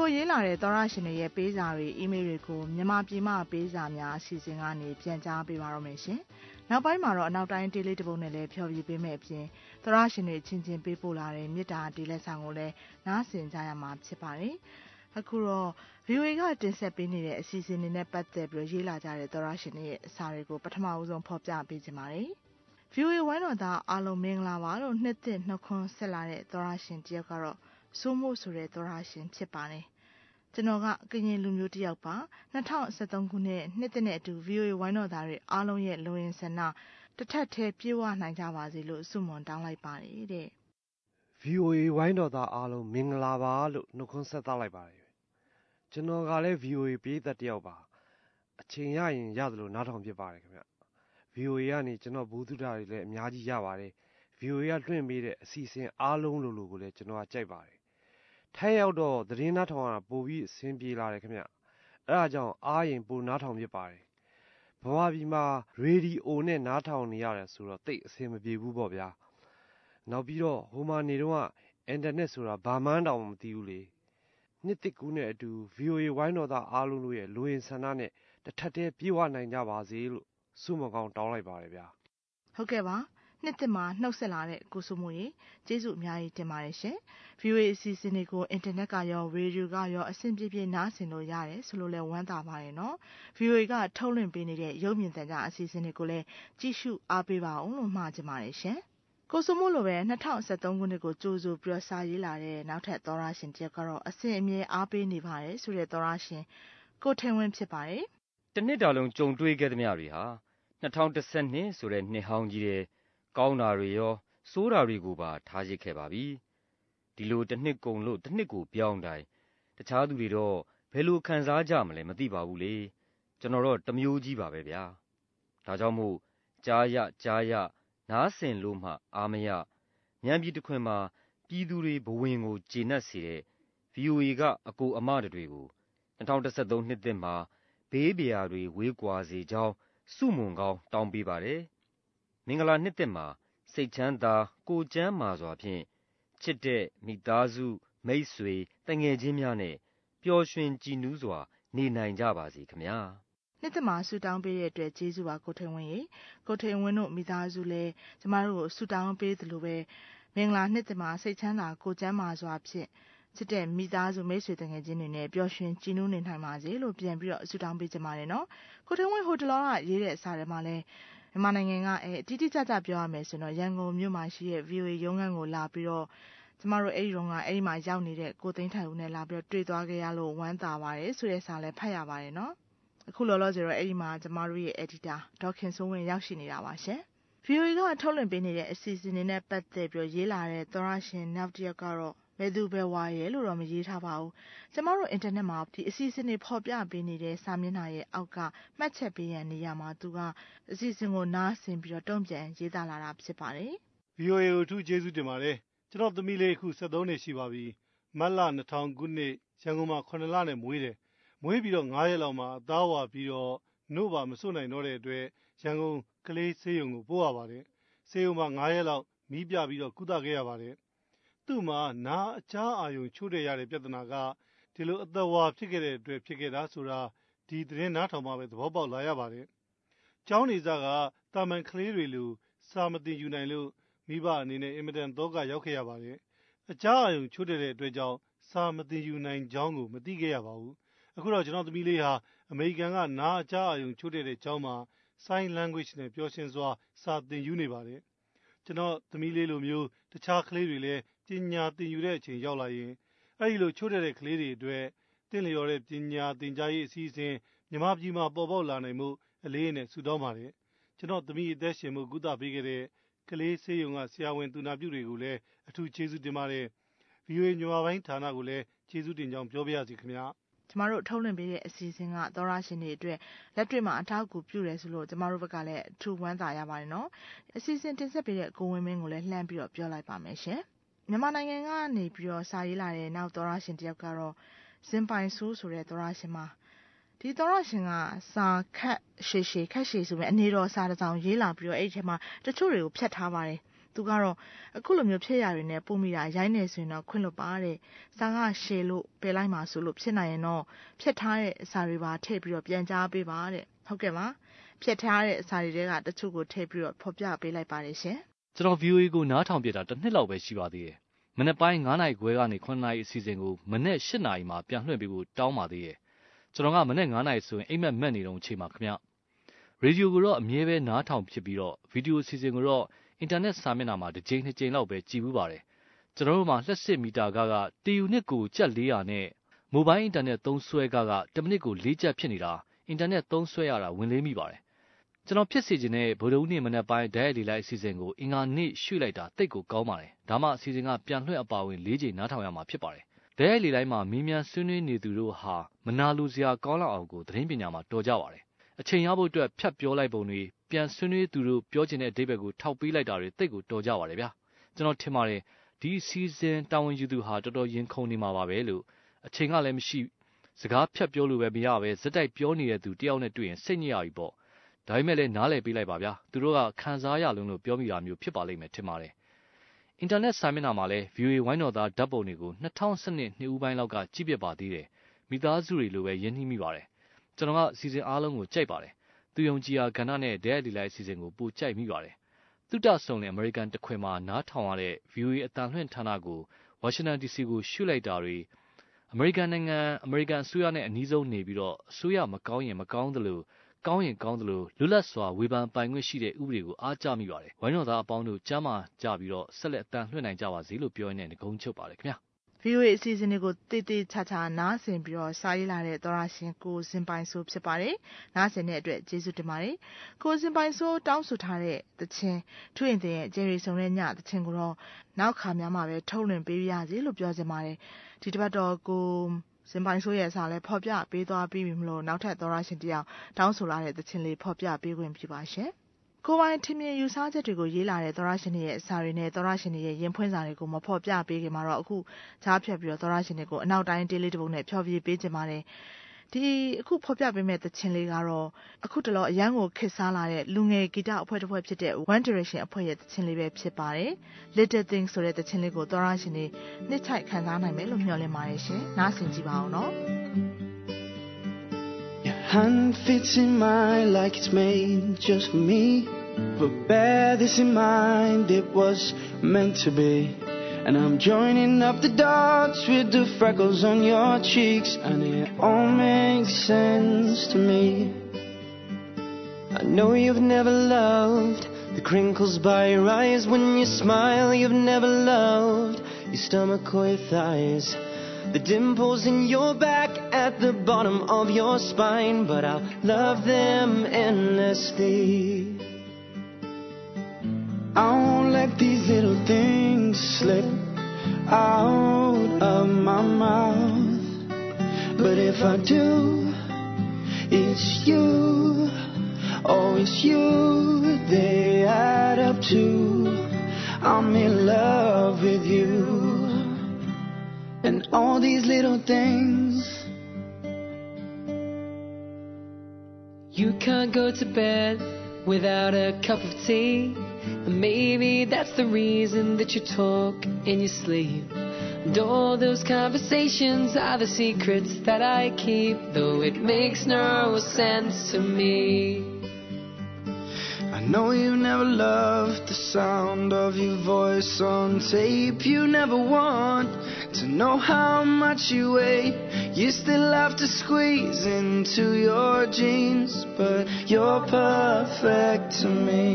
ရေးလာတဲ့သောရရှင်တွေရဲ့ပေးစာတွေအီးမေးလ်တွေကိုမြန်မာပြည်မှပေးစာများအစီအစဉ်ကနေပြန်ကြားပေးပါရမယ်ရှင်။နောက်ပိုင်းမှာတော့အနောက်တိုင်းဒေးလေးတစ်ပုဒ်နဲ့လည်းဖျော်ဖြေပေးမယ်အပြင်သောရရှင်တွေချင်းချင်းပေးပို့လာတဲ့မေတ္တာဒေးလက်ဆောင်ကိုလည်းနားဆင်ကြရမှာဖြစ်ပါတယ်။အခုတော့ VOA ကတင်ဆက်ပေးနေတဲ့အစီအစဉ်တွေနဲ့ပတ်သက်ပြီးရေးလာကြတဲ့သောရရှင်တွေရဲ့အစာတွေကိုပထမဦးဆုံးဖော်ပြပေးချင်ပါတယ်။ VOA ဝိုင်းတော်သားအားလုံးမင်္ဂလာပါလို့နှစ်သက်နှုတ်ခွန်းဆက်လာတဲ့သောရရှင်တယောက်ကတော့စိုးမို့ဆိုတဲ့သောရရှင်ဖြစ်ပါတယ်။ကျွန်တော်ကကရင်လူမျိုးတယောက်ပါ2013ခုနှစ်သက်နဲ့အတူ VOA ဝိုင်းတော်သားတွေအားလုံးရဲ့လိုရင်းဆန္ဒတစ်ထပ်ထဲပြေဝနိုင်ကြပါစေလို့ဆုမွန်တောင်းလိုက်ပါတယ်တဲ့။ VOA ဝိုင်းတော်သားအားလုံးမင်္ဂလာပါလို့နှုတ်ခွန်းဆက်သလိုက်ပါတယ်။ကျွန်တော်ကလည်း VOA ပြည်သက်တယောက်ပါအချိန်ရရင်ရသလိုနားထောင်ဖြစ်ပါတယ်ခင်ဗျ။ VOA ကနေကျွန်တော်ဘူးသူတာတွေလည်းအများကြီးရပါတယ်။ VOA ကလွှင့်ပေးတဲ့အစီအစဉ်အားလုံးလိုကိုလည်းကျွန်တော်ကကြိုက်ပါတယ်။ထိုင်ရောက်တော့သတင်းနားထောင်ရတာပိုပြီးအဆင်ပြေလာတယ်ခင်ဗျ။အဲဒါကြောင့်အားရင်ပိုနားထောင်ဖြစ်ပါတယ်။ဗမာပြည်မှာရေဒီယိုနဲ့နားထောင်နေရတယ်ဆိုတော့တိတ်အဆင်မပြေဘူးပေါ့ဗျာ။နောက်ပြီးတော့ဟိုမှာနေတော့ကအင်တာနက်ဆိုတာဘာမှန်းတောင်မသိဘူးလေ။နှစ်တစ်ကူးနဲ့အတူ VOA ဝိုင်းတော်သားအားလုံးတို့ရဲ့လူရင်ဆန္ဒနဲ့တစ်ထပ်တည်းပြေဝနိုင်ကြပါစေလို့ဆုမကောင်းတောင်းလိုက်ပါတယ်ဗျာ။ဟုတ်ကဲ့ပါ။နှစ်သက်မှာနှုတ်ဆက်လာတဲ့ကိုစုမို့ရေကျေးဇူးအများကြီးတင်ပါတယ်ရှင်။ VOA အစီအစဉ်တွေကိုအင်တာနက်ကရောရေဒီယိုကရောအဆင်ပြေပြေနားဆင်လို့ရတယ်ဆိုလို့လဲဝမ်းသာပါတယ်နော်။ VOA ကထုတ်လွှင့်ပေးနေတဲ့ရုပ်မြင်သံကြားအစီအစဉ်တွေကိုလည်းကြည့်ရှုအားပေးပါအောင်လို့မှာချင်ပါတယ်ရှင်။ကိုစုမို့လိုပဲ2013ခုနှစ်ကိုကြိုးဆိုပြီးစာရေးလာတဲ့နောက်ထပ်သောရရှင်တယောက်ကတော့အစဉ်အမြဲအားပေးနေပါတယ်ဆိုတဲ့သောရရှင်ကိုထင်ဝင်းဖြစ်ပါတယ်။တစ်နှစ်တာလုံးကြုံတွေ့ခဲ့သမျှတွေဟာ2012ဆိုတဲ့နှစ်ဟောင်းကြီးတဲ့ကောင်းတာတွေရောဆိုးတာတွေကိုပါထားရစ်ခဲ့ပါပြီ။ဒီလိုတစ်နှစ်ကုန်လို့တစ်နှစ်ကိုပြောင်းတိုင်းတခြားသူတွေတော့ဘယ်လိုခံစားကြမလဲမသိပါဘူးလေ။ကျွန်တော်တော့တစ်မျိုးကြီးပါပဲဗျာ။ဒါကြောင့်မို့ကြားရနားဆင်လို့မှအားမရဉာဏ်ပြည်တစ်ခွင်မှာပြည်သူတွေဘဝင်ကိုကျေနပ်စေတဲ့ VOA ကအကိုအမတွေကို2013နှစ်သစ်မှာဘေးပရာတွေဝေးကွာစေကြောင်းဆုမွန်ကောင်းတောင်းပေးပါတယ်။မင်္ဂလာနှစ်သစ်မှာစိတ်ချမ်းသာကိုယ်ကျန်းမာစွာဖြင့်ချစ်တဲ့မိသားစုမိတ်ဆွေတငယ်ချင်းများနဲ့ပျော်ရွှင်ကြည်နူးစွာနေနိုင်ကြပါစေခင်ဗျာ။နှစ်သက်မှာဆုတောင်းပေးတဲ့အတွက်ကျေးဇူးပါကိုထင်ဝင်းရေကိုထင်ဝင်းတို့မိသားစုလည်းကျမတို့ကိုဆုတောင်းပေးသလိုပဲမင်္ဂလာနှစ်သက်မှာစိတ်ချမ်းသာကိုယ်ကျန်းမာစွာဖြင့်ချစ်တဲ့မိသားစုမိတ်ဆွေတငယ်ချင်းတွေနဲ့ပျော်ရွှင်ကြည်နူးနေနိုင်ပါစေလို့ပြန်ပြီးတော့ဆုတောင်းပေးကြပါတယ်နော်။ကိုထင်ဝင်းဟိုတလောကရေးတဲ့စာထဲမှာလည်းမြန်မာနိုင်ငံကအတိအကျပြောရမယ်ဆိုတော့ရန်ကုန်မြို့မှာရှိတဲ့ VOA ရုံးခန်းကိုလာပြီးတော့ကျမတို့အဲ့ဒီမှာရောက်နေတဲ့ကိုသိန်းထိုင်ဦးနဲ့လာပြီးတော့တွေ့သွားခဲ့ရလို့ဝမ်းသာပါတယ်ဆိုတဲ့စာလည်းဖတ်ရပါတယ်နော်။အခုလောလောဆယ်တော့အဲ့ဒီမှာကျမတို့ရဲ့ editor ဒေါခင်စိုးဝင်းရောက်ရှိနေတာပါရှင်။ VOA ကထုတ်လွှင့်ပေးနေတဲ့အစီအစဉ်တွေနဲ့ပတ်သက်ပြီးရေးလာတဲ့သောရရှင်နောက်တစ်ယောက်ကတော့ဘယ်သူဘယ်ဝါရဲလို့တော့မရေးထားပါဘူး။ကျမတို့အင်တာနက်မှာဒီအစီအစဉ်တွေဖော်ပြပေးနေတဲ့စာမျက်နှာရဲ့အောက်ကမှတ်ချက်ပေးရန်နေရာမှာသူကအစီအစဉ်ကိုနားဆင်ပြီးတော့တုံ့ပြန်ရေးသားလာတာဖြစ်ပါတယ်။ VOA ကိုအထူးကျေးဇူးတင်ပါတယ်။ကျွန်တော်သမီးလေးအခု73နှစ်ရှိပါပြီ။မတ်လ2000ခုနှစ်ရန်ကုန်မှာ9လနဲ့မွေးတယ်။မွေးပြီးတော့9ရက်လောက်မှာအသားဝါပြီးတော့နှုတ်ပါမစွတ်နိုင်တော့တဲ့အတွက်ရန်ကုန်ကလေးဆေးရုံကိုပို့ရပါတယ်။ဆေးရုံမှာ9ရက်လောက်မီးပြပြီးတော့ကုသခဲ့ရပါတယ်။သူ့မှာနားအကြားအာရုံချို့တဲ့ရတဲ့ပြဿနာကဒီလိုအသက်ဝါဖြစ်ခဲ့တဲ့အတွက်ဖြစ်ခဲ့တာဆိုတာဒီသတင်းနားထောင်မှပဲသဘောပေါက်လာရပါတယ်။ကျောင်းနေစားကတာမန်ကလေးတွေလိုစာမတင်ယူနိုင်လို့မိဘအနေနဲ့အင်မတန်သောကရောက်ခဲ့ရပါတယ်။အကြားအာရုံချို့တဲ့တဲ့အတွက်ကြောင့်စာမတင်ယူနိုင်ကြောင်းကိုမသိခဲ့ရပါဘူး။အခုတော့ကျွန်တော်သမီးလေးဟာအမေရိကန်ကနားအကြားအာရုံချို့တဲ့ကျောင်းမှာ Sign Language နဲ့ပျော်ရွှင်စွာစာသင်ယူနေပါတယ်။ကျွန်တော်သမီးလေးလိုမျိုးတခြားကလေးတွေလည်းပညာသင်ယူတဲ့အချိန်ရောက်လာရင်အဲဒီလိုချို့တဲ့ကလေးတွေအတွက်သင်လျော်တဲ့ပညာသင်ကြားရေးအစီအစဉ်မြန်မာပြည်မှာပေါ်ပေါက်လာနိုင်မှုအလေးနဲ့ဆုတောင်းပါတယ်။ကျွန်တော်သမီးအသက်ရှင်မှုကုသပေးခဲ့တဲ့ကလေးဆေးရုံကဆရာဝန်သူနာပြုတွေကိုလည်းအထူးကျေးဇူးတင်ပါတယ်။ VOA မြန်မာပိုင်းဌာနကိုလည်းကျေးဇူးတင်ကြောင်းပြောပြရစီခင်ဗျာ။ကျမတို့ထုတ်လွှင့်ပေးတဲ့အစီအစဉ်ကသောရရှင်တွေအတွက်လက်တွေ့မှာအထောက်အကူပြုတယ်ဆိုလို့ကျမတို့ဘက်ကလည်းအထူးဝမ်းသာရပါတယ်နော်။အစီအစဉ်တင်ဆက်ပေးတဲ့ကိုဝင်းမင်းကိုလည်းလှမ်းပြီးတော့ပြောလိုက်ပါမယ်ရှင်။မြန်မာနိုင်ငံကနေပြီးတော့စာရေးလာတဲ့နောက်သောရရှင်တယောက်ကတော့ဇင်ပိုင်ဆိုးဆိုတဲ့သောရရှင်မှာဒီသောရရှင်ကစာခက်ရှည်ဆိုပေမဲ့အနေတော်စာတစ်စောင်ရေးလာပြီးတော့အဲ့ဒီထဲမှာတချို့တွေကိုဖျက်ထားပါတယ်သူကတော့အခုလိုမျိုးဖြစ်ရတွေနဲ့ပုံမိတာရိုင်းနေဆိုရင်တော့ခွင့်လွတ်ပါတဲ့စာကရှယ်လို့ပယ်လိုက်မှာဆိုလို့ဖြစ်နိုင်ရင်တော့ဖြတ်ထားတဲ့အစာတွေပါထည့်ပြီးတော့ပြန်ကြားပေးပါတဲ့ဟုတ်ကဲ့ပါဖြတ်ထားတဲ့အစာတွေကတချို့ကိုထည့်ပြီးတော့ဖော်ပြပေးလိုက်ပါတယ်ရှင်ကျွန်တော် VOA ကိုနားထောင်ပြတာတစ်နှစ်လောက်ပဲရှိပါသေးတယ်မနေ့ပိုင်း9နာရီခွဲကနေ9နာရီအစီအစဉ်ကိုမနေ့10နာရီမှာပြန်လွှင့်ပေးဖို့တောင်းပါသေးတယ်ကျွန်တော်ကမနေ့9နာရီဆိုရင်အိမ်မက်မက်နေတော့ချိန်မှာခင်ဗျရေဒီယိုကိုတော့အမြဲပဲနားထောင်ဖြစ်ပြီးတော့ဗီဒီယိုအစီအစဉ်ကိုတော့အင်တာနက်စာမျက်နှာမှာတစ်ကြိမ်နှစ်ကြိမ်လောက်ပဲကြည့်ဘူးပါတယ်ကျွန်တော်တို့မှာလျှက်စစ်မီတာကတယူနစ်ကိုကျပ်400နဲ့မိုဘိုင်းအင်တာနက်သုံးစွဲက1မိနစ်ကို4ကျပ်ဖြစ်နေတာအင်တာနက်သုံးစွဲရတာဝင်လေးမိပါတယ်ကျွန်တော်ဖြစ်စီခြင်းနဲ့ဗုဒ္ဓဦးနေ့မနက်ပိုင်းဓာတ်ရိုက်လေးလိုက်အစီအစဉ်ကိုအင်္ဂါနေ့ရွှေ့လိုက်တာတိတ်ကိုကောင်းပါတယ်ဒါမှအစီအစဉ်ကပြန်လွှင့်အပါဝင်4ချိန်နားထောင်ရမှာဖြစ်ပါတယ်ဓာတ်ရိုက်လေးလိုက်မှာမင်းမြန်ဆွေးနွေးနေသူတို့ဟာမနာလိုစရာကောင်းလောက်အောင်ကိုသတင်းပညာမှာတော်ကြပါတယ်အချိန်ရဖို့အတွက်ဖြတ်ပြောလိုက်ပုံတွေပြန်ဆွေးနွေးသူတို့ပြောချင်တဲ့အဓိပ္ပာယ်ကိုထောက်ပေးလိုက်တာတွေတိတ်ကိုတော်ကြပါတယ်ဗျာကျွန်တော်ထင်ပါတယ်ဒီစီဇန်တာဝန်ယူသူဟာတော်တော်ရင်ခုန်နေမှာပါပဲလို့အချိန်ကလည်းမရှိစကားဖြတ်ပြောလို့ပဲမရပဲဇက်တိုက်ပြောနေတဲ့သူတယောက်နဲ့တွေ့ရင်စိတ်ညစ်ရပြီပေါ့ဒါပေမဲ့လည်းနားလည်ပေးလိုက်ပါဗျာသူတို့ကခံစားရလုံးလို့ပြောမိတာမျိုးဖြစ်ပါလိမ့်မယ်ထင်ပါတယ်အင်တာနက်စာမျက်နှာမှာလည်း VOA ဝိုင်းတော်သားဓာတ်ပုံတွေကို2012နှစ်ဦးပိုင်းလောက်ကကြည့်ပြပါသေးတယ်မိသားစုတွေလိုပဲယဉ်နှီးမိပါတယ်ကျွန်တော်ကစီစဉ်အားလုံးကိုကြိုက်ပါတယ်သူယုံကြည်ရာကဏ္ဍနဲ့ဒဲလီလိုက်အစီအစဉ်ကိုပိုကြိုက်မိပါတယ်သုတဆုံလင်အမေရိကန်တခွင်မှာနားထောင်ရတဲ့ VOA အတန်လွှင့်ဌာနကိုဝါရှင်တန် DC ကိုရွှေ့လိုက်တာတွေအမေရိကန်နိုင်ငံအမေရိကန်အစိုးရနဲ့အနီးဆုံးနေပြီးတော့အစိုးရမကောင်းရင်မကောင်းသလိုကောင်းရင်ကောင်းသလိုလွတ်လပ်စွာဝေဖန်ပိုင်ခွင့်ရှိတဲ့ဥပဒေကိုအားကျမိပါတယ်ဝိုင်းတော်သားအပေါင်းတို့ကြားမှာကြပြီးတော့ဆက်လက်အတန်လွှင့်နိုင်ကြပါစေလို့ပြောရင်းနဲ့ငုံချုပ်ပါတယ်ခင်ဗျာ VOA အစီအစဉ်တွေကိုတေးသေးချာချာနားဆင်ပြီးတော့စာရေးလာတဲ့သောရရှင်ကိုစင်ပိုင်ဆိုးဖြစ်ပါတယ်။နားဆင်တဲ့အတွက်ကျေးဇူးတင်ပါတယ်။ကိုစင်ပိုင်ဆိုးတောင်းဆိုထားတဲ့သချင်းထွင်တဲ့ဂျယ်ရီဆုံတဲ့ညသချင်းကိုတော့နောက်ခါများမှာပဲထုတ်လွှင့်ပေးရစီလို့ပြောချင်ပါတယ်။ဒီတစ်ပတ်တော့ကိုစင်ပိုင်ဆိုးရဲ့အစားလဲဖော်ပြပေးသွားပြီးပြီမလို့နောက်ထပ်သောရရှင်တယောက်တောင်းဆိုလာတဲ့သချင်းလေးဖော်ပြပေးခွင့်ပြုပါရှင်။ကိုပိုင်ထင်မြင်ယူဆချက်တွေကိုရေးလာတဲ့သောရရှင်တွေရဲ့အစာတွေနဲ့သောရရှင်တွေရဲ့ရင်ဖွင့်စာတွေကိုမဖော်ပြပေးခင်မှာတော့အခုကြားဖြတ်ပြီးတော့သောရရှင်တွေကိုအနောက်တိုင်းတေးလေးတစ်ပုဒ်နဲ့ဖျော်ဖြေပေးခြင်းပါတယ်ဒီအခုဖော်ပြပေးမဲ့သချင်းလေးကတော့အခုတလောအရန်ကိုခစ်စားလာတဲ့လူငယ်ဂီတအဖွဲ့တစ်ဖွဲ့ဖြစ်တဲ့ One Direction အဖွဲ့ရဲ့သချင်းလေးပဲဖြစ်ပါတယ် Little Things ဆိုတဲ့သချင်းလေးကိုသောရရှင်တွေနှစ်ချိုက်ခံစားနိုင်မယ်လို့မျှော်လင့်ပါတယ်ရှင်နားဆင်ကြည့်ပါအောင်နော် Hand fits in mine like it's made just for me. But bear this in mind, it was meant to be. And I'm joining up the dots with the freckles on your cheeks. And it all makes sense to me. I know you've never loved the crinkles by your eyes when you smile. You've never loved your stomach or your thighs.The dimples in your back at the bottom of your spine, but I'll love them endlessly. I won't let these little things slip out of my mouth. But if I do, it's you, oh it's you, they add up to I'm in love with you.And all these little things. You can't go to bed without a cup of tea. And maybe that's the reason that you talk in your sleep. And all those conversations are the secrets that I keep, though it makes no sense to me.I know you never loved the sound of your voice on tape. You never want to know how much you weigh. You still have to squeeze into your jeans, but you're perfect to me.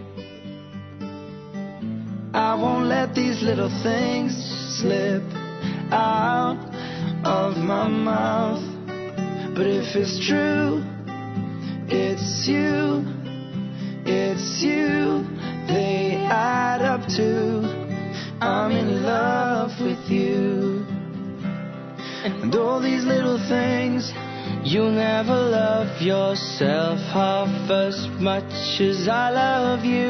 I won't let these little things slip out of my mouth. But if it's true, it's you.It's you, they add up to I'm in love with you. And all these little things, you'll never love yourself half as much as I love you.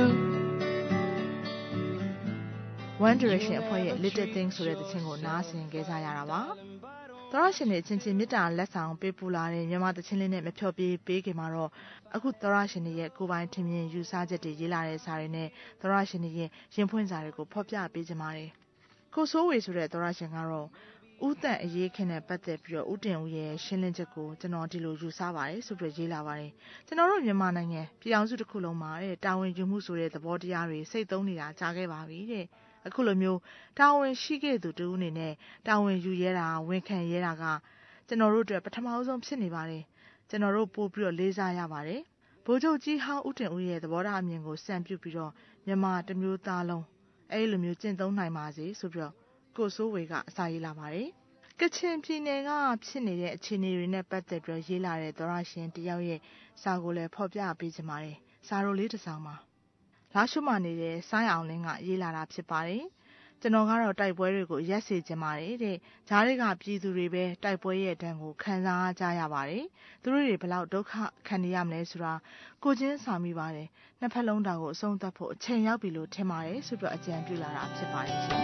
One Direction အဖွဲ့ရဲ့ Little Things ဆိုတဲ့သချင်းကိုနားဆင်ကြရတာပါသောရရှင်တွေချင်းချင်းမေတ္တာလက်ဆောင်ပေးပူလာတဲ့မြန်မာတချင်းလေးနဲ့မဖြော်ပြပေးခင်မှာတော့အခုသောရရှင်တွေရဲ့ကိုယ်ပိုင်ထင်မြင်ယူဆချက်တွေရေးလာတဲ့စာတွေနဲ့သောရရှင်တွေရဲ့ရင်ဖွင့်စာတွေကိုဖော်ပြပေးကြပါတယ်ကိုစိုးဝေဆိုတဲ့သောရရှင်ကတော့ဦးတန့်အရေးခင်းနဲ့ပတ်သက်ပြီးတော့ဦးတင်ဦးရဲ့ရှင်းလင်းချက်ကိုကျွန်တော်ဒီလိုယူဆပါတယ်ဆိုပြီးရေးလာပါတယ်ကျွန်တော်တို့မြန်မာနိုင်ငံပြည်အောင်စုတစ်ခုလုံးမှာတဲ့တာဝန်ယူမှုဆိုတဲ့သဘောတရားတွေစိတ်သုံးနေတာကြားခဲ့ပါပြီတဲ့အခုလိုမျိုးတာဝန်ရှိခဲ့သူတူအနေနဲ့တာဝန်ယူရဲတာဝန်ခံရဲတာကကျွန်တော်တို့အတွက်ပထမဆုံးဖြစ်နေပါတယ်ကျွန်တော်တို့ပို့ပြီးတော့လေးစားရပါတယ်ဗိုလ်ချုပ်ကြီးဟောင်းဦးတင်ဦးရဲ့သဘောထားအမြင်ကိုစံပြုပြီးတော့မြန်မာတမျိုးသားလုံးအဲ့လိုမျိုးကျင့်သုံးနိုင်ပါစေဆိုပြီးတော့ကိုစိုးဝေကအစာရေးလာပါတယ်ကချင်ပြည်နယ်ကဖြစ်နေတဲ့အခြေအနေတွေနဲ့ပတ်သက်ပြီးရေးလာတဲ့သောရရှင်တယောက်ရဲ့စာကိုလည်းဖော်ပြပေးကြပါတယ်စာရိုလေးတစ်စောင်ပါလာရှုမှနေတဲ့ဆိုင်းအောင်လင်းကရေးလာတာဖြစ်ပါတယ်ကျွန်တော်ကတော့တိုက်ပွဲတွေကိုရက်စေချင်ပါတယ်တဲ့ဂျားတွေကပြည်သူတွေပဲတိုက်ပွဲရဲ့တန်းကိုခံစားကြရပါတယ်သူတို့တွေဘလောက်ဒုက္ခခံနေရမလဲဆိုတာကိုချင်းစာမိပါတယ်နှစ်ဖက်လုံးတာကိုအဆုံးသတ်ဖို့အချိန်ရောက်ပြီလို့ထင်ပါတယ်ဆိုပြီးအကြံပြုလာတာဖြစ်ပါတယ်ရှင်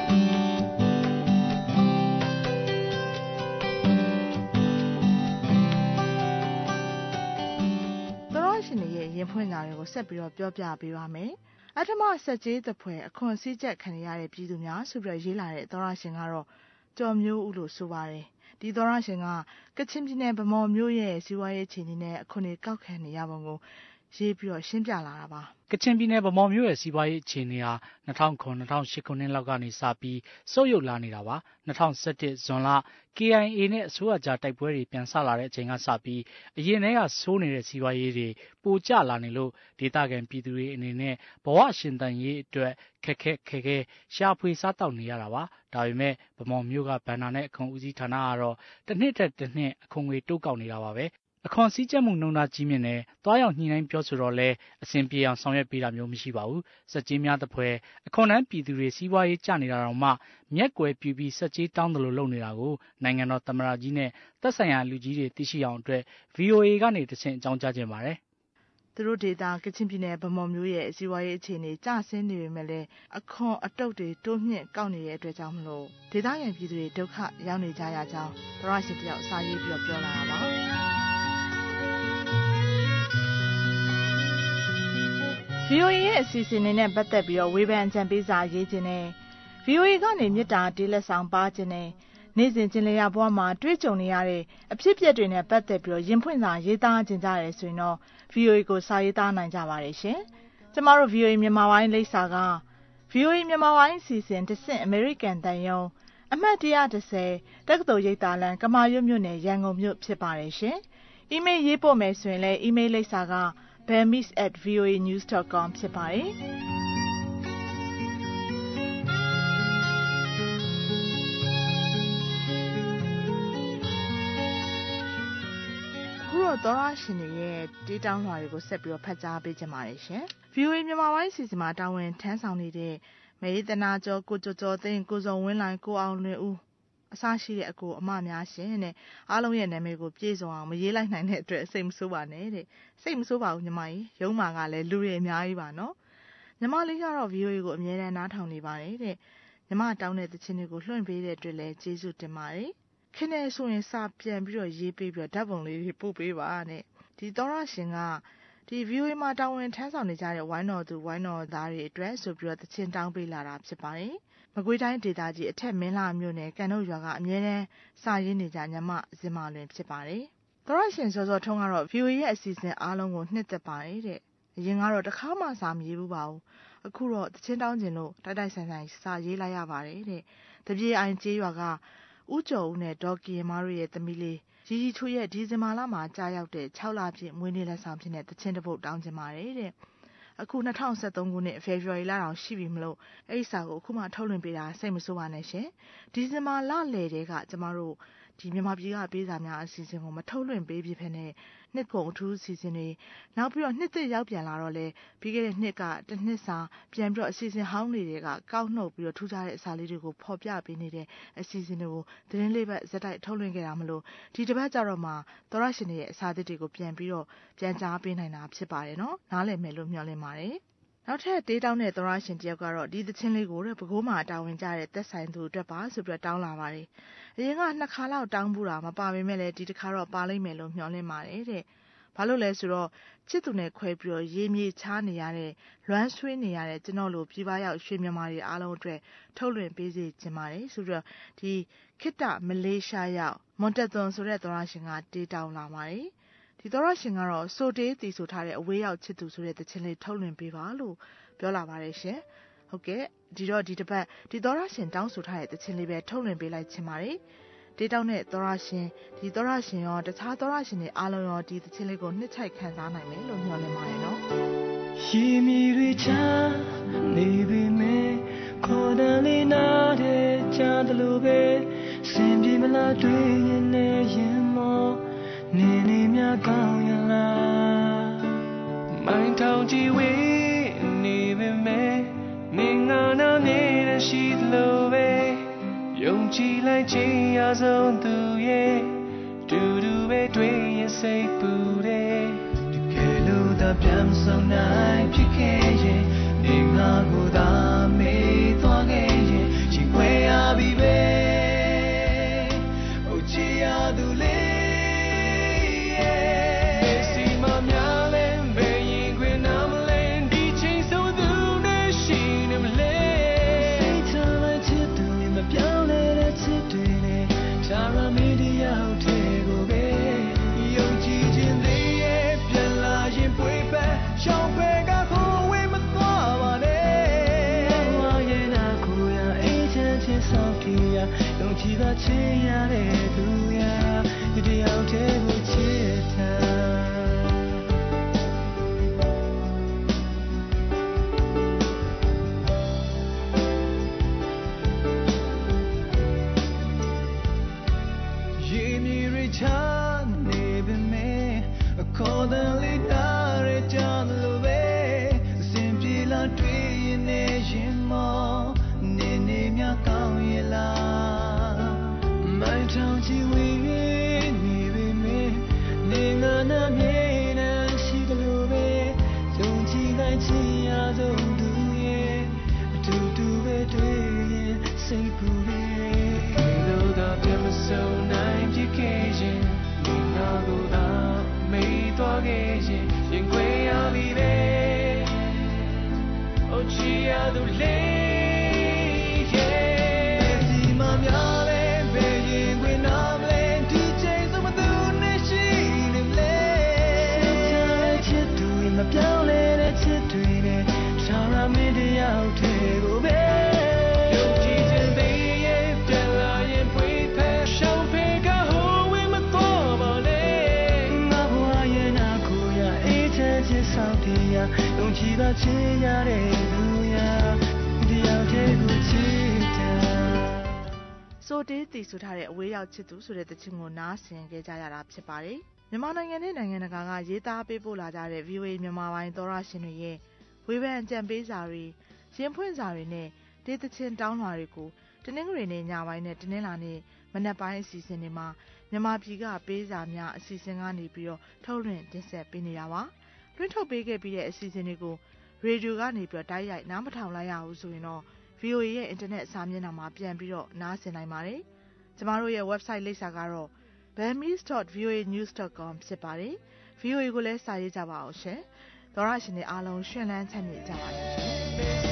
ရှင်ရဲ့ရင်ဖွင့်စာတွေကိုဆက်ပြီးတော့ပြောပြပေးပါမယ်။အထမဆက်ကြေးသဖွယ်အခွန်စည်းချက်ခံရတဲ့ပြည်သူများဆိုပြီးရေးလာတဲ့သောရရှင်ကတော့ကြော်မျိုးဦးလို့ဆိုပါတယ်။ဒီသောရရှင်ကကချင်ပြည်နယ်ဗမော်မြို့ရဲ့စီးပွားရေးအခြေအနေနဲ့အခွန်တွေကောက်ခံနေရပုံကိုရေးပြီးတော့ရှင်းပြလာတာပါကချင်ပြည်နယ်ဗမော်မြို့ရဲ့စီးပွားရေးအခြေအနေဟာ2009-2008ခုနှစ်လောက်ကနေစပြီးဆုတ်ယုတ်လာနေတာပါ2011ဇွန်လ KIA နဲ့အစိုးရကြားတိုက်ပွဲတွေပြန်ဆလာတဲ့အချိန်ကစပြီးအရင်တည်းကဆိုးနေတဲ့စီးပွားရေးတွေပိုကျလာနေလို့ဒေသခံပြည်သူတွေအနေနဲ့ဘဝရှင်သန်ရေးအတွက်ခက်ခဲရှာဖွေစားတောက်နေရတာပါဒါပေမဲ့ဗမော်မြို့ကဗန္နာနဲ့အခွန်ဦးစီးဌာနကတော့တစ်နှစ်တက်တစ်နှစ်အခွန်ငွေတိုးကောက်နေတာပါပဲအခွန်စည်းကျပ်မှုနှုန်းထားကြီးမြင့်တယ်။သွားရောက်ညှိနှိုင်းပြောဆိုတော့လဲအဆင်ပြေအောင်ဆောင်ရွက်ပေးတာမျိုးမရှိပါဘူး။စက်ကြီးများသဖွယ်အခွန်တန်းပြည်သူတွေစီးပွားရေးကျနေတာတော့မှမျက်ကွယ်ပြူပြီးစက်ကြီးတောင်းတယ်လို့လုပ်နေတာကိုနိုင်ငံတော်သမ္မတကြီးနဲ့သက်ဆိုင်ရာလူကြီးတွေသိရှိအောင်အတွက် VOA ကနေတဆင့်အကြောင်းကြားခြင်းပါတယ်။သူတို့ဒေတာကချင်ပြည်နယ်ဗမော်မျိုးရဲ့စီးပွားရေးအခြေအနေကျဆင်းနေပေမဲ့လည်းအခွန်အတုပ်တွေတိုးမြင့်ကောက်နေတဲ့အတွက်ကြောင့်မလို့ဒေသခံပြည်သူတွေဒုက္ခရောက်နေကြရကြောင်းသရရှိတယောက်စာရေးပြီးတော့ပြောလာတာပါ။ VOA ရဲ့အစီအစဉ်နဲ့ပတ်သက်ပြီးတော့ဝေဖန်အကြံပေးစာရေးခြင်းနဲ့ VOA ကနေမြစ်တာတေးလက်ဆောင်ပါခြင်းနဲ့နေ့စဉ်ကျင်လည်ရဘဝမှာတွေ့ကြုံနေရတဲ့အဖြစ်အပျက်တွေနဲ့ပတ်သက်ပြီးတော့ရင်ဖွင့်စာရေးသားခြင်းကြရဲဆိုရင်တော့ VOA ကိုစာရေးသားနိုင်ကြပါတယ်ရှင်။ကျမတို့ VOA မြန်မာပိုင်းလိပ်စာက VOA မြန်မာပိုင်းအစီအစဉ်တစ်ဆင့် American တန်ယုံအမှတ်130တက္ကသိုလ်ရိပ်သာလမ်းကမာရွတ်မြို့နယ်ရန်ကုန်မြို့ဖြစ်ပါတယ်ရှင်။ email ရေးပို့မယ်ဆိုရင်လည်း email လိပ်စာကbamiss@voanews.com ဖြစ်ပါတယ်။အခုတော့သောရရှင်တွေရဲ့တေးတောင်းလွှာတွေကိုဆက်ပြီးတော့ဖတ်ကြားပေးကြပါမယ်ရှင်။ VOA မြန်မာပိုင်းစီစဉ်မှာတာဝန်ထမ်းဆောင်နေတဲ့မေယတနာကျော်ကိုကျော်သိန်းကိုစုံဝင်းလိုင်ကိုအောင်လွင်ဦးအစရှိတဲ့အကိုအမများရှင်တဲ့အားလုံးရဲ့နာမည်ကိုပြည့်စုံအောင်မရေးလိုက်နိုင်တဲ့အတွက်စိတ်မဆိုးပါနဲ့တဲ့စိတ်မဆိုးပါဘူးညီမကြီးရုံးမှာကလည်းလူတွေအများကြီးပါနော်ညီမလေးကတော့ VOA ကိုအမြဲတမ်းနားထောင်နေပါတယ်တဲ့ညီမတောင်းတဲ့သချင်းတွေကိုလွှင့်ပေးတဲ့အတွက်လည်းကျေးဇူးတင်ပါတယ်ခင်ဗျဆိုရင်စာပြန်ပြီးတော့ရေးပေးပြီးတော့ဓာတ်ပုံလေးတွေပို့ပေးပါတဲ့ဒီသောရရှင်ကဒီ VOA မှာတာဝန်ထမ်းဆောင်နေကြတဲ့ဝိုင်းတော်သူဝိုင်းတော်သားတွေအတွက်ဆိုပြီးတော့သချင်းတောင်းပေးလာတာဖြစ်ပါတယ်မကွေးတိုင်းဒေသကြီးအထက်မင်းလှမြို့နယ်ကန်တို့ရွာကအမြဲတမ်းစာရင်းနေကြညမဇင်မာလွင်ဖြစ်ပါတယ်။သောရရှင်စောစောထုံးကတော့ VOA ရဲ့အစီအစဉ်အားလုံးကိုနှစ်သက်ပါတယ်တဲ့အရင်ကတော့တစ်ခါမှစာမရေးဘူးပါဘူး။အခုတော့သချင်းတောင်းခြင်းလို့တိုက်ဆိုင်စာရေးလိုက်ရပါတယ်တဲ့။တပြေအိုင်ကျေးရွာကဦးကျော်ဦးနဲ့ဒေါ်ကီယမားတို့ရဲ့သမီးလေးရီရီချူရဲ့ဒီဇင်ဘာလမှာကြာရောက်တဲ့6လပြည့်မွေးနေ့လက်ဆောင်ဖြစ်တဲ့သချင်းတစ်ပုဒ်တောင်းခြင်းပါတယ်တဲ့။အခု2013ခုနှစ်ဖေဖော်ဝါရီလတောင်ရှိပြီမလို့အဲ့ဒီစာကိုအခုမှထုတ်လွှင့်ပေးတာစိတ်မဆိုးပါနဲ့ရှင်ဒီဇင်ဘာလလယ်တည်းကကျမတို့ဒီမြန်မာပြည်ကပေးစာများအစီအစဉ်ကိုမထုတ်လွှင့်ပေးဖြစ်ဖြစ်နဲ့နှစ်ကုန်အထူးအစီအစဉ်တွေနောက်ပြီးတော့နှစ်သက်ရောက်ပြန်လာတော့လေပြီးခဲ့တဲ့နှစ်ကတစ်နှစ်စာပြန်ပြီးတော့အစီအစဉ်ဟောင်းတွေကကောက်နှုတ်ပြီးတော့ထူးခြားတဲ့အစာလေးတွေကိုဖော်ပြပေးနေတဲ့အစီအစဉ်တွေကိုသတင်းလေးပတ်ဇက်တိုက်ထုတ်လွှင့်ခဲ့တာမလို့ဒီတစ်ပတ်ကြတော့မှသောရရှင်ရဲ့အစာသစ်တွေကိုပြန်ပြီးတော့ပြန်ကြားပေးနိုင်တာဖြစ်ပါတယ်နော်နားလည်မယ်လို့မျှော်လင့်ပါတယ်နောက်ထပ်တေးတောင်းတဲ့သောရရှင်တယောက်ကတော့ဒီသချင်းလေးကိုပဲကိုးမှာတာဝန်ကြတဲ့သက်ဆိုင်သူအတွက်ပါဆိုပြီးတောင်းလာပါတယ်။အရင်က2ခါလောက်တောင်းဘူးတာမပါပေမဲ့လည်းဒီတစ်ခါတော့ပါလိမ့်မယ်လို့မျှော်လင့်ပါတယ်တဲ့။ဘာလို့လဲဆိုတော့ချစ်သူနဲ့ခွဲပြီးတော့ရေမြေချားနေရတဲ့လွမ်းဆွေးနေရတဲ့ကျွန်တော်လိုပြည်ပရောက်ရွှေမြန်မာတွေအားလုံးအတွက်ထုတ်လွှင့်ပေးစေချင်ပါတယ်ဆိုတော့ဒီခိတ္တမလေးရှားရောက်မွန်တက်သွန်ဆိုတဲ့သောရရှင်ကတေးတောင်းလာပါတယ်။ဒီသောရရှင်ကတော့ဆိုတေးတီဆိုထားတဲ့အဝေးရောက်ချစ်သူဆိုတဲ့သချင်းလေးထုတ်လွှင့်ပေးပါလို့ပြောလာပါတယ်ရှင်။ဟုတ်ကဲ့ဒီတော့ဒီတစ်ပတ်ဒီသောရရှင်တောင်းဆိုထားတဲ့သချင်းလေးပဲထုတ်လွှင့်ပေးလိုက်ချင်ပါတယ်။တေးတောင်းတဲ့သောရရှင်ဒီသောရရှင်ရောတခြားသောရရှင်တွေအားလုံးရောဒီသချင်းလေးကိုနှစ်ချိုက်ခံစားနိုင်မယ်လို့မျှော်လင့်ပါတယ်နော်။ရေမြေတွေချမ်းနေပေမဲ့ခေါ်တယ်လေးနာတဲ့ကြားတယ်လို့ပဲစင်ပြေမလားတွေ့ရင်နဲ့ရင်မောနေနေများကောင်းရလားမိုင်းထောင်ကြည့်ဝေးနေပေမဲ့မင်းငါနာနေရှိတယ်လို့ပဲယုံကြည်လိုက်ခြင်းအဆုံးသူရဲ့တူတူပဲတွေ့ရင်စိတ်ပူတယ်တကယ်လို့သာပြန်ဆောင်နိုင်ဖြစ်ခဲ့ရင်ဒီငါကိုသာမေးသွားခဲ့ရင်ရှင်ခွဲရပြီပဲအိုချီရသူလေးချီသာချင်ရတဲ့သူရာဒီတယောက်တည်းကိုချစ်တာရေမြေရိချာနေပေမဲ့ခေါ်တယ်လေးတာရကြလို့ပဲအစဉ်ပြေလာတွေ့ရင်နေရင်မောနေနေမြကောင်းရလားမိုင်းထောင်ကြည့်ဝေးနေပေမဲ့နေငါနာမြေနဲ့ရှိတယ်လို့ပဲယုံကြည်လိုက်ခြင်းရဆုံးသူရဲ့အတူတူပဲတွေ့ရင်စိတ်ပူတယ်ဒီလိုတော့ပြမဆုံးနိုင်ဖြစ်ခဲ့ရင်ဒီငါကိုသာမေးသွားခဲ့ရင်ရင်ခွဲရပြီပဲအိုချီရသူလေးပြောင်းလဲတဲ့ချစ်တွေနဲ့ရှာရမင်းတယောက်တည်းကိုပဲယုံကြည်ခြင်းသေးရဲ့ပြန်လာရင်ပွေးဖက်ရှောင်းဖေကဟိုဝေးမတော်ပါနဲ့ငါဘဝရဲ့နာကိုရအေးချမ်းခြင်းဆောက်တည်ရယုံကြည်သာခြင်းရတဲ့သူရာတယောက်တည်းကိုချစ်တာဆိုတေးတီဆိုထားတဲ့အဝေးရောက်ချစ်သူဆိုတဲ့သချင်းကိုနားဆင်ကြကြရတာဖြစ်ပါတယ်မြန်မာနိုင်ငံနဲ့နိုင်ငံတကာကရေးသားပေးပို့လာကြတဲ့ VOA မြန်မာပိုင်းသောရရှင်တွေရဲ့ဝေဖန်ကြံပေးစာတွေရင်ဖွင့်စာတွေနဲ့ဒေသချင်းတောင်းလွှာတွေကိုတနင်္ဂနွေနေ့ညပိုင်းနဲ့တနင်္လာနေ့မနက်ပိုင်းအစီအစဉ်တွေမှာမြန်မာပြည်ကပေးစာများအစီအစဉ်ကနေပြီးတော့ထုတ်လွှင့်တင်ဆက်ပေးနေတာပါ။လွှင့်ထုတ်ပေးခဲ့ပြီးတဲ့အစီအစဉ်တွေကိုရေဒီယိုကနေပြီးတော့တိုက်ရိုက်နားမထောင်လိုက်ရဘူးဆိုရင်တော့ VOA ရဲ့အင်တာနက်စာမျက်နှာမှာပြန်ပြီးတော့နားဆင်နိုင်ပါတယ်။ကျမတို့ရဲ့ website လိပ်စာကတော့burmese.voanews.com ဖြစ်ပါတယ်။ VOA ကိုလည်းစာရေးကြပါအောင်ရှင်။သောရရှင်တွေအားလုံးရှင်လန်းချမ်းမြေ့ကြပါစေရှင်။